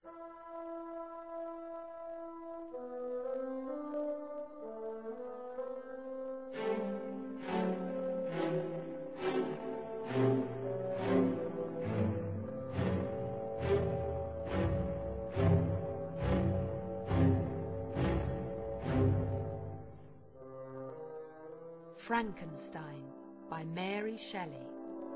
Frankenstein by Mary Shelley.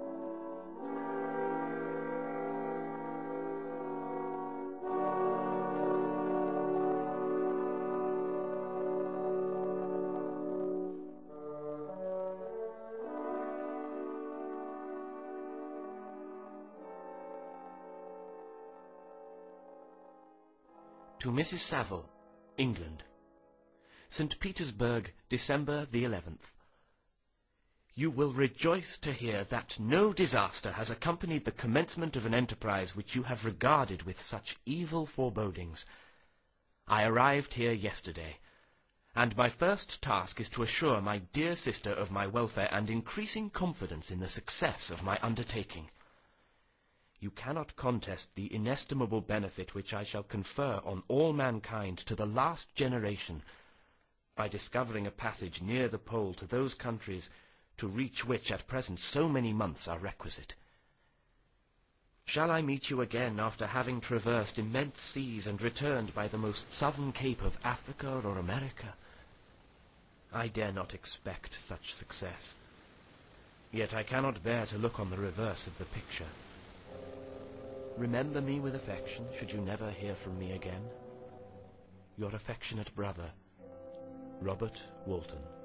To Mrs. Saville, England. St. Petersburg, December the 11th. You will rejoice to hear that no disaster has accompanied the commencement of an enterprise which you have regarded with such evil forebodings. I arrived here yesterday, and my first task is to assure my dear sister of my welfare and increasing confidence in the success of my undertaking. You cannot contest the inestimable benefit which I shall confer on all mankind to the last generation by discovering a passage near the pole to those countries to reach which at present so many months are requisite. Shall I meet you again after having traversed immense seas and returned by the most southern cape of Africa or America? I dare not expect such success, yet I cannot bear to look on the reverse of the picture. Remember me with affection, should you never hear from me again. Your affectionate brother, Robert Walton.